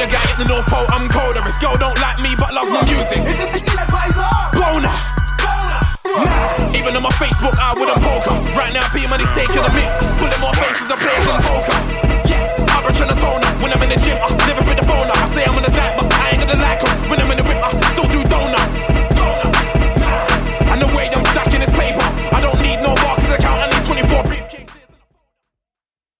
the guy at the North Pole, I'm colder. This girl don't like me but loves my music. Boner. Even on my Facebook I wouldn't poke her. Right now P-Money's taking a mic.